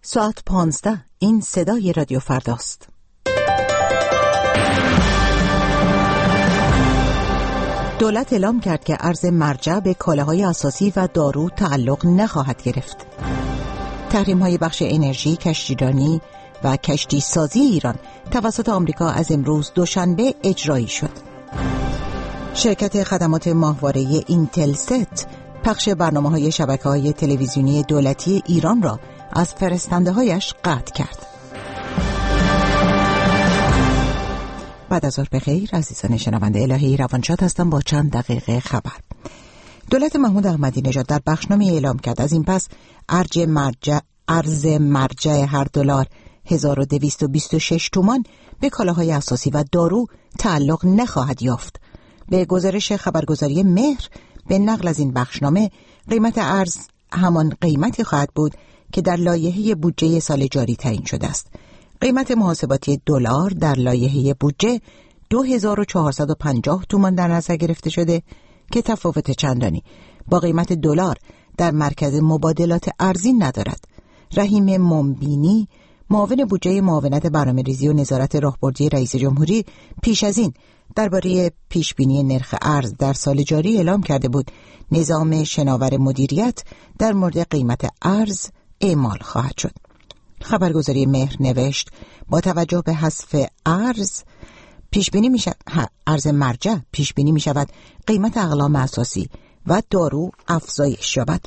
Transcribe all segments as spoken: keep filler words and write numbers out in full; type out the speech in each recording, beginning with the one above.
ساعت پانزده. این صدای رادیو فرداست. دولت اعلام کرد که ارز مرجع به کالاهای اساسی و دارو تعلق نخواهد گرفت. تحریم‌های بخش انرژی، کشتیرانی و کشتی سازی ایران توسط آمریکا از امروز دوشنبه اجرایی شد. شرکت خدمات ماهواره اینتلست پخش برنامه‌های شبکه‌های تلویزیونی دولتی ایران را از فرستنده‌هایش قطع کرد. بعد از ظهر بخیر عزیزان شنونده، الهی روانشاد هستم با چند دقیقه خبر. دولت محمود احمدی نژاد در بخشنامه اعلام کرد از این پس ارج مرجع ارز مرجع هر دلار هزار و دویست و بیست و شش تومان به کالاهای اساسی و دارو تعلق نخواهد یافت. به گزارش خبرگزاری مهر به نقل از این بخشنامه، قیمت ارز همان قیمتی خواهد بود که در لایحه بودجه سال جاری تعیین شده است. قیمت محاسباتی دلار در لایحه بودجه دو هزار و چهارصد و پنجاه تومان در نظر گرفته شده که تفاوت چندانی با قیمت دلار در مرکز مبادلات ارزی ندارد. رحیم منبینی، معاون بودجه معاونت برنامه‌ریزی و نظارت راهبردی رئیس جمهوری، پیش از این درباره پیشبینی نرخ ارز در سال جاری اعلام کرده بود نظام شناور مدیریت در مورد قیمت ارز اعمال خواهد شد. خبرگزاری مهر نوشت با توجه به حذف ارز پیش بینی می شود ارز مرجع پیش بینی می شود قیمت اقلام اساسی و دارو افزایش یابد.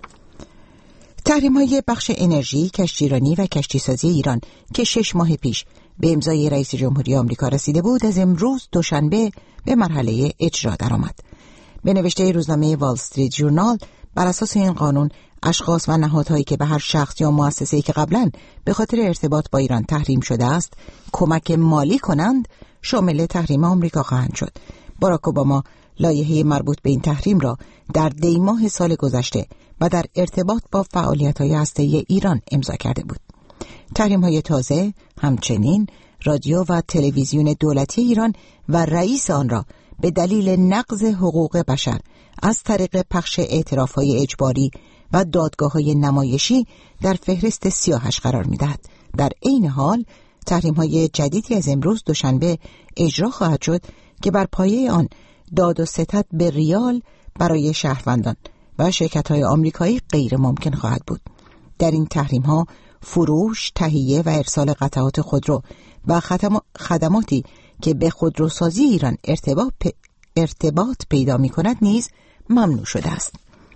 تحریم‌های بخش انرژی، کشتیرانی و کشتی سازی ایران که شش ماه پیش به امضای رئیس جمهوری آمریکا رسیده بود، از امروز دوشنبه به مرحله اجرا درآمد. به نوشته روزنامه وال استریت ژورنال، بر اساس این قانون اشخاص و نهادهایی که به هر شخص یا مؤسسه‌ای که قبلاً به خاطر ارتباط با ایران تحریم شده است کمک مالی کنند شامل تحریم آمریکا خواهند شد. باراک اوباما لایحه مربوط به این تحریم را در دی ماه سال گذشته و در ارتباط با فعالیت‌های هسته‌ای ایران امضا کرده بود. تحریم‌های تازه همچنین رادیو و تلویزیون دولتی ایران و رئیس آن را به دلیل نقض حقوق بشر از طریق پخش اعتراف‌های اجباری و دادگاه‌های نمایشی در فهرست سیاهش قرار می‌دهد. در عین حال تحریم‌های جدیدی از امروز دوشنبه اجرا خواهد شد که بر پایه آن داد و ستد به ریال برای شهروندان و شرکت‌های آمریکایی غیر ممکن خواهد بود. در این تحریم‌ها فروش، تهیه و ارسال قطعات خودرو و خدماتی که به خودروسازی ایران ارتباط, ارتباط پیدا می‌کند نیز ممنوع شده است.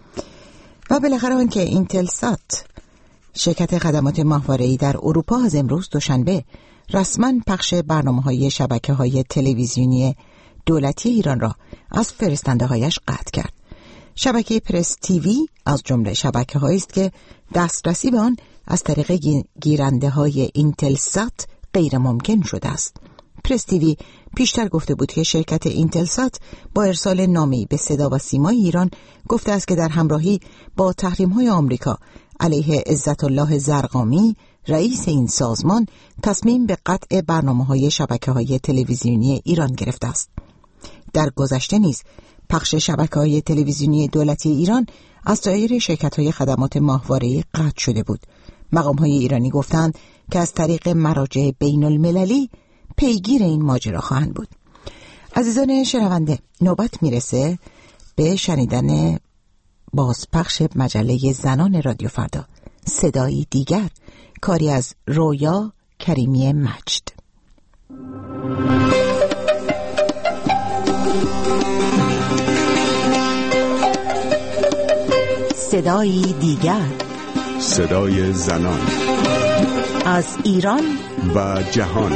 و بالاخره آنکه اینتلسات، شرکت خدمات ماهواره‌ای در اروپا، از امروز دوشنبه رسما پخش برنامه‌های شبکه‌های تلویزیونی دولتی ایران را از فرستنده‌هایش قطع کرد. شبکه پرس تیوی از جمله شبکه‌هایی است که دسترسی به آن از طریق گیرنده‌های اینتلسات غیر ممکن شده است. پرس تیوی پیشتر گفته بود که شرکت اینتلسات با ارسال نامه‌ای به صدا و سیمای ایران گفته است که در همراهی با تحریم‌های آمریکا علیه عزت الله زرقامی، رئیس این سازمان، تصمیم به قطع برنامه‌های شبکه‌های تلویزیونی ایران گرفته است. در گذشته نیز پخش شبکه‌های تلویزیونی دولتی ایران از سایر شرکت‌های خدمات ماهواره‌ای قطع شده بود. مقام‌های ایرانی گفتند که از طریق مراجع بین‌المللی پیگیر این ماجرا خواهند بود. عزیزان شنونده، نوبت میرسه به شنیدن بازپخش مجله زنان رادیو فردا، صدایی دیگر، کاری از رویا کریمی مجد. صدایی دیگر، صدای زنان از ایران و جهان.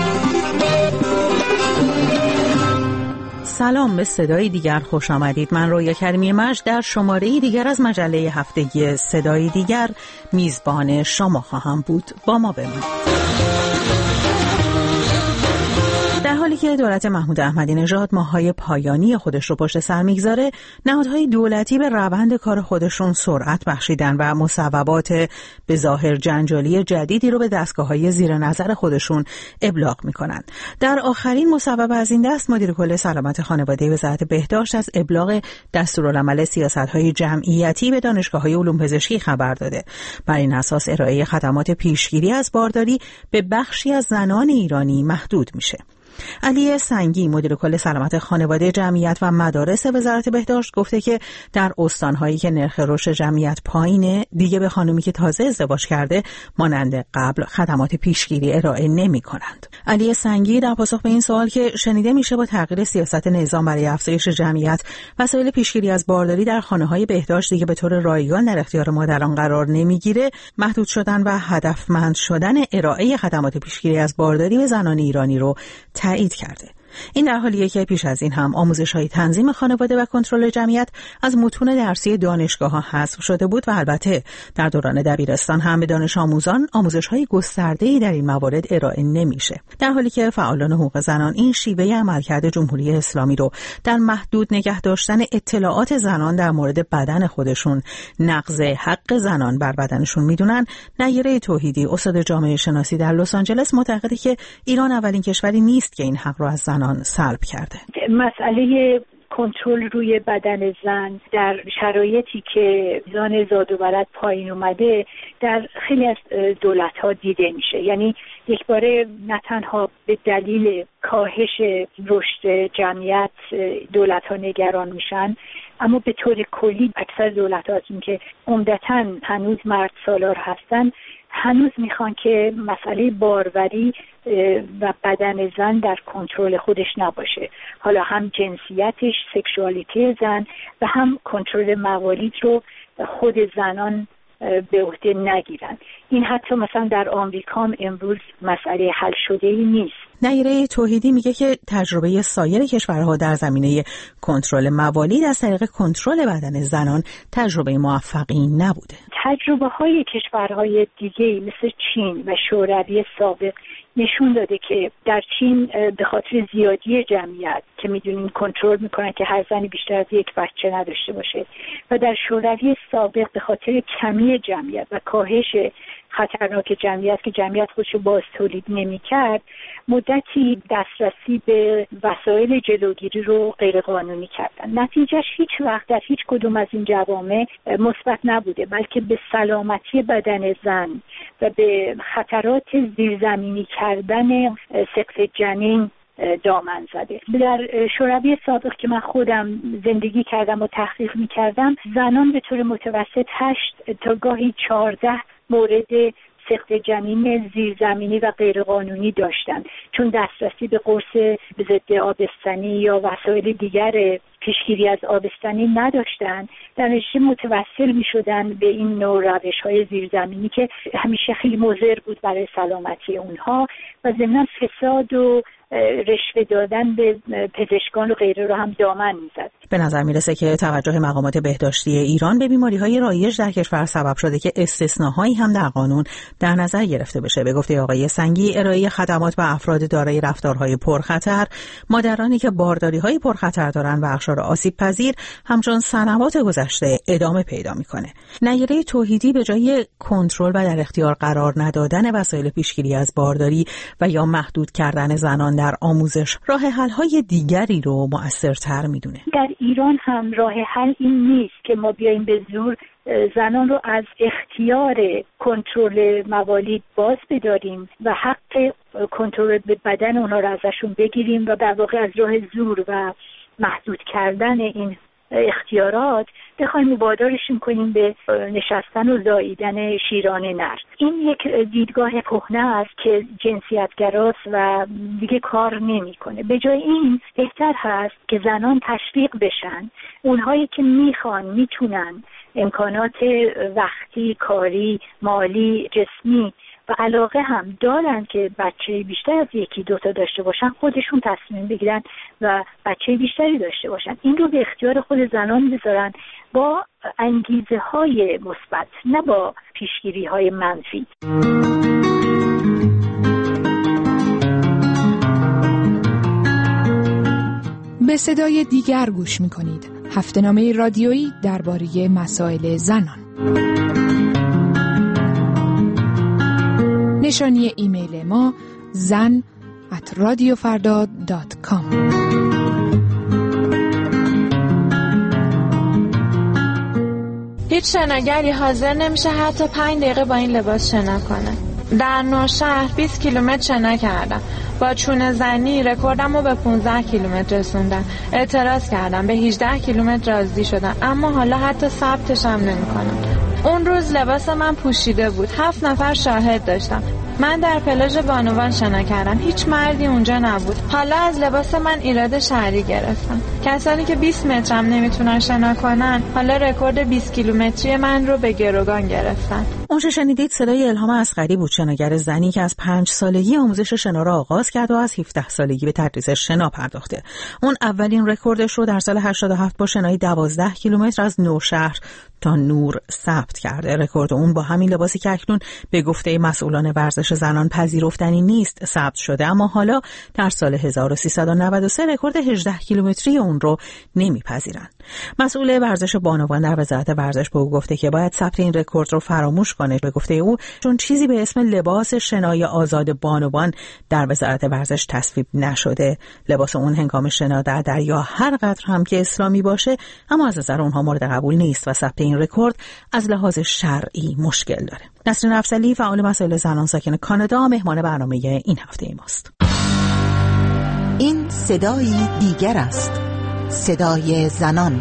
سلام، به صدای دیگر خوش آمدید. من رویا کریمی مجد در شماره دیگر از مجله هفتگی صدای دیگر میزبان شما خواهم بود. با ما بمانید. در حالی حالی که دولت محمود احمدی نژاد ماه‌های پایانی خودش رو پشت سر میگذاره، نهادهای دولتی به روند کار خودشون سرعت بخشیدن و مصوبات به ظاهر جنجالی جدیدی رو به دستگاه‌های زیر نظر خودشون ابلاغ میکنن. در آخرین مصوبه از این دست، مدیر کل سلامت خانواده وزارت بهداشت از ابلاغ دستورالعمل سیاست‌های جمعیتی به دانشگاه‌های علوم پزشکی خبر داده. بر این اساس ارائه خدمات پیشگیری از بارداری به بخشی از زنان ایرانی محدود میشه. علی سنگی، مدیر کل سلامت خانواده، جمعیت و مدارس وزارت بهداشت، گفته که در استان‌هایی که نرخ رشد جمعیت پایینه، دیگه به خانومی که تازه ازدواج کرده مانند قبل خدمات پیشگیری ارائه نمی‌کنند. علی سنگی در پاسخ به این سوال که شنیده میشه با تغییر سیاست نظام برای افزایش جمعیت، وسایل پیشگیری از بارداری در خانه‌های بهداشت دیگه به طور رایگان در اختیار مادران قرار نمیگیره، محدود شدن و هدفمند شدن ارائه خدمات پیشگیری از بارداری به زنان ایرانی رو تایید کرده. این در حالیه که پیش از این هم آموزش‌های تنظیم خانواده و کنترل جمعیت از متون درسی دانشگاه‌ها حذف شده بود و البته در دوران دبیرستان هم به دانش آموزان آموزش‌های گسترده‌ای در این موارد ارائه نمیشه. در حالی که فعالان حقوق زنان این شیوه عملکرد جمهوری اسلامی رو در محدود نگه داشتن اطلاعات زنان در مورد بدن خودشون نقض حق زنان بر بدنشون میدونن، نیره توحیدی، استاد جامعه شناسی در لس آنجلس، معتقده که ایران اولین کشوری نیست که این حق رو از زنان سلب کرده. مسئله کنترل روی بدن زن در شرایطی که میزان زاد و ولد پایین اومده در خیلی از دولت‌ها دیده میشه. یعنی یک باره نه تنها به دلیل کاهش رشد جمعیت دولت‌ها نگران میشن، اما به طور کلی اکثر دولت‌ها از این که عمدتاً هنوز مرد سالار هستن، هنوز میخوان که مسئله باروری و بدن زن در کنترل خودش نباشه. حالا هم جنسیتش، سکشوالیتی زن و هم کنترل موالید رو خود زنان به عهده نگیرن. این حتی مثلا در آمریکا هم امروز مسئله حل شده ای نیست. نیره توحیدی میگه که تجربه سایر کشورها در زمینه کنترل موالید از طریق کنترل بدن زنان تجربه موفقی نبوده. تجربه های کشورهای دیگه مثل چین و شوروی سابق نشون داده که در چین به خاطر زیادی جمعیت که میدونین کنترل میکنن که هر زنی بیشتر از یک بچه نداشته باشه، و در شوروی سابق به خاطر کمی جمعیت و کاهش خطرناک جمعیت که جمعیت خودشو باز تولید نمی‌کرد، مدتی دسترسی به وسایل جلوگیری رو غیرقانونی کردن. نتیجهش هیچ وقت در هیچ کدوم از این جوامع مثبت نبوده، بلکه به سلامتی بدن زن و به خطرات زیرزمینی کردن سقط جنین دامن زده. در شوروی سابق که من خودم زندگی کردم و تحقیق می‌کردم، زنان به طور متوسط هشت تا گاهی چهارده مورد سقط جنین زیرزمینی و غیرقانونی داشتند، چون دسترسی به قرص ضد آبستنی یا وسایل دیگر پیشگیری از آبستنی نداشتند. در نتیجه متوسل می‌شدن به این نوع روش‌های زیرزمینی که همیشه خیلی مضر بود برای سلامتی اونها و ضمناً فساد و رشوه دادن به پزشکان و غیره رو هم دامن میزد. به نظر میرسه که توجه مقامات بهداشتی ایران به بیماری‌های رایج در کشور سبب شده که استثناهایی هم در قانون در نظر گرفته بشه. به گفته آقای سنگی، ارائه خدمات به افراد دارای رفتارهای پرخطر، مادرانی که بارداری‌های پرخطر دارن و اقشار آسیب پذیر همچون سنوات گذشته ادامه پیدا میکنه. نیره توحیدی به جای کنترل و در اختیار قرار ندادن وسایل پیشگیری از بارداری و یا محدود کردن زنان در آموزش، راه حل‌های دیگری رو مؤثرتر میدونه. در ایران هم راه حل این نیست که ما بیایم به زور زنان رو از اختیار کنترل موالید باز بداریم و حق کنترل به بدن اونها رو ازشون بگیریم و در واقع از راه زور و محدود کردن این اختیارات بخوایم مبادرشون کنیم به نشستن و زاییدن شیران نر. این یک دیدگاه کهنه است که جنسیتگراست و دیگه کار نمیکنه. به جای این بهتر هست که زنان تشویق بشن، اونهایی که میخوان میتونن امکانات وقتی، کاری، مالی، جسمی و علاقه هم دارن که بچه بیشتر از یکی دوتا داشته باشن، خودشون تصمیم بگیرن و بچه بیشتری داشته باشن. این رو به اختیار خود زنان بذارن با انگیزه های مثبت، نه با پیشگیری های منفی. به صدای دیگر گوش می‌کنید. هفته‌نامه رادیویی درباره مسائل زنان. نشانی ایمیل ما زن ات رادیو فردا دات کام. هیچ شناگری حاضر نمیشه حتی پنج دقیقه با این لباس شنا کنه. در نوشهر بیست کیلومتر شنا کردم. با چونه زنی رکوردم رو به پانزده کیلومتر رسوندم. اعتراض کردم، به هجده کیلومتر راضی شدم، اما حالا حتی ثبتش هم نمی‌کنم. اون روز لباس من پوشیده بود. هفت نفر شاهد داشتم. من در پلاژ بانوان شنا کردم. هیچ مردی اونجا نبود. حالا از لباس من ایراد شهری گرفتم. کسانی که بیست متر هم نمیتونن شنا کنن، حالا رکورد بیست کیلومتری من رو به گروگان گرفتن. اونچه شنیدید صدای الهام اصغری بود، شناگر زنی که از پنج سالگی آموزش شنا را آغاز کرد و از هفده سالگی به تدریس شنا پرداخته. اون اولین رکوردش رو در سال هشتاد و هفت با شنای دوازده کیلومتر از نوشهر تا نور ثبت کرده. رکورد اون با همین لباسی که اکنون به گفته مسئولان ورزش زنان پذیرفتنی نیست ثبت شده، اما حالا در سال هزار و سیصد و نود و سه رکورد هجده کیلومتری اون رو نمیپذیرن. مسئول ورزش بانوان در وزارت ورزش به او گفته که باید ثبت این رکورد رو فراموش کنه. به گفته او چون چیزی به اسم لباس شنای آزاد بانوان در وزارت ورزش تصویب نشده. لباس اون هنگام شنا در دریا هر قدر هم که اسلامی باشه، اما از نظر اونها مورد قبول نیست و ثبت این رکورد از لحاظ شرعی مشکل داره. نسرین افضلی، فعال مسائل زنان ساکن کانادا، مهمان برنامه این هفته ای ماست. این صدای دیگر است، صدای زنان.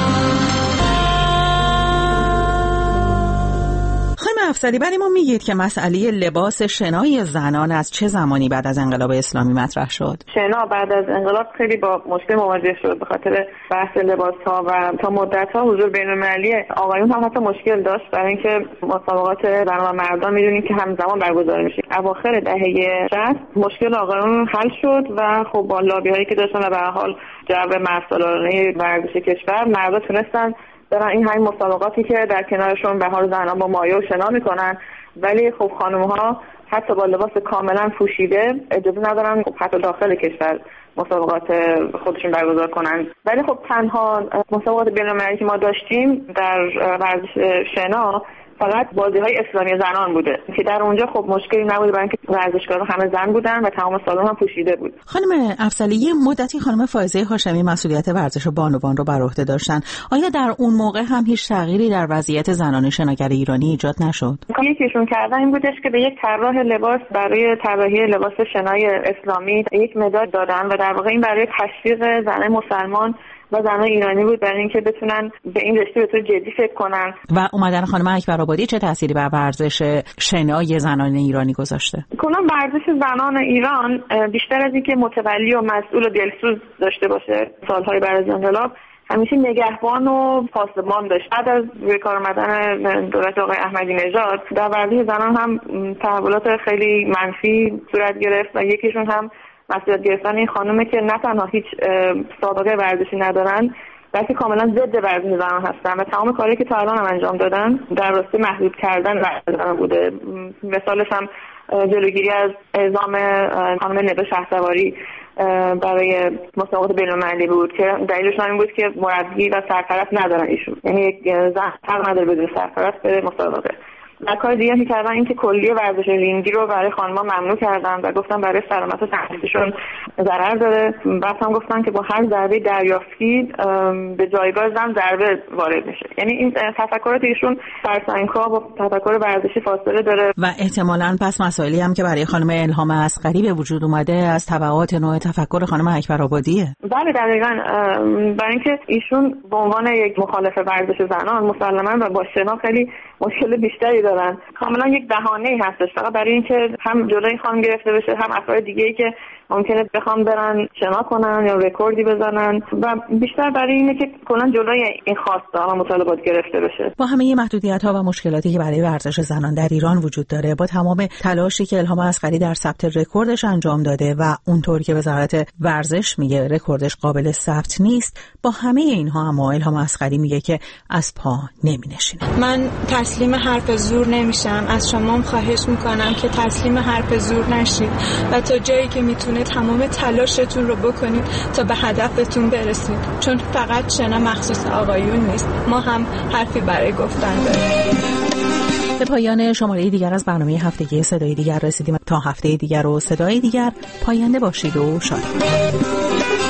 افسری برای ما میگید که مسئله لباس شنای زنان از چه زمانی بعد از انقلاب اسلامی مطرح شد؟ شنا بعد از انقلاب خیلی با مشکل مواجه شد به خاطر بحث لباس ها و تا مدت ها حضور بین المللی آقایون هم حتی مشکل داشت، برای اینکه مسابقات زن و مردان میدونیم که همزمان برگزار میشه. اواخر دهه شصت مشکل آقایون حل شد و خب با لابی هایی که داشتن و به هر حال جو مردسالارانه ورزش کشور، مردا تونستن برن این همین مسابقاتی که در کنارشون به حال زنان با مایه و شنا میکنن، ولی خب خانم‌ها حتی با لباس کاملا پوشیده اجازه ندارن خب حتی داخل کشور مسابقات خودشون برگزار کنن. ولی خب تنها مسابقات بین‌المللی که ما داشتیم در ورزش شنا فقط بازی‌های اسلامی زنان بوده که در اونجا خب مشکلی نبود، برای اینکه ورزشکارا همه زن بودن و تمام سالن هم پوشیده بود. خانم افضلی، یه مدتی خانم فائزه هاشمی مسئولیت ورزش بانوان رو بر عهده داشتن. آیا در اون موقع هم هیچ تغییری در وضعیت زنان شناگر ایرانی ایجاد نشد؟ یکیشون کردن این بودش که به یک طراح لباس برای طراحی لباس شنای اسلامی یک مداد دادن و در واقع این برای تشویق زنان مسلمان و زنان ایرانی بود، برای اینکه بتونن به این رشته به طور جدی فکر کنن. و اومدن خانم اکبرآبادی چه تأثیری بر ورزش شنای زنان ایرانی گذاشته؟ کلا ورزش زنان ایران بیشتر از اینکه متولی و مسئول و دلسوز داشته باشه سالهای بعد از انقلاب، همیشه نگهبان و پاسبان داشت. بعد از روی کار آمدن دولت آقای احمدی نژاد در ورزش زنان هم تحولات خیلی منفی صورت گرفت و یکیشون هم مسئولیت گرفتن این خانومه که نه تنها هیچ سابقه ورزشی ندارن، بلکه کاملا ضد ورزش زنان هستن و تمام کاری که تا الان هم انجام دادن در راسته محدود کردن ورزش زنان بوده. مثالش هم جلوگیری از اعزام خانم ندا شهسواری برای مسابقات بین‌المللی بود که دلیلش این بود که مربی و سرپرست ندارن ایشون، یعنی یک زن حق نداره بدون سرپرست بره مسابقه. و کار دیگه که کردن این که کلی ورزش رینگی رو برای خانم‌ها ممنوع کردن و گفتن برای سلامت و تندرستیشون ضرر داره. بعد هم گفتن که با هر ضربه دریافتی به جایگاه زن ضربه وارد میشه. یعنی این تفکرات ایشون فرسنگ‌ها با تفکر ورزشی فاصله داره و احتمالاً پس مسائلی هم که برای خانم الهام اصغری به وجود اومده از تبعات نوع تفکر خانم اکبرآبادیه. بله دقیقاً، برای اینکه ایشون به عنوان یک مخالف ورزش زنان مسلماً و با شنا خیلی مشکل بیشتری دارن. کاملا یک بهانه‌ای هستش فقط برای اینکه هم جلوی خانم گرفته بشه، هم افراد دیگه‌ای که ممکنه بخوام برن شنا کنن یا رکوردی بزنن و بیشتر برای اینه که کلا جلوی این خواسته و مطالبات گرفته بشه. با همه محدودیت‌ها و مشکلاتی که برای ورزش زنان در ایران وجود داره، با تمام تلاشی که الهام اصغری در ثبت رکوردش انجام داده و اونطور که وزارت ورزش میگه رکوردش قابل ثبت نیست، با همه اینها اما الهام اصغری میگه که از پا نمی‌نشینه. من تسلیم حرف زور زور نمیشم. از شما خواهش میکنم که تسلیم حرف زور نشید و تا جایی که میتونه تمام تلاشتون رو بکنید تا به هدفتون برسید، چون فقط شنا مخصوص آقایون نیست، ما هم حرفی برای گفتن داریم. به پایان شماره دیگر از برنامه هفتگی صدای دیگر رسیدیم. تا هفته دیگر و صدای دیگر، پاینده باشید و شاد.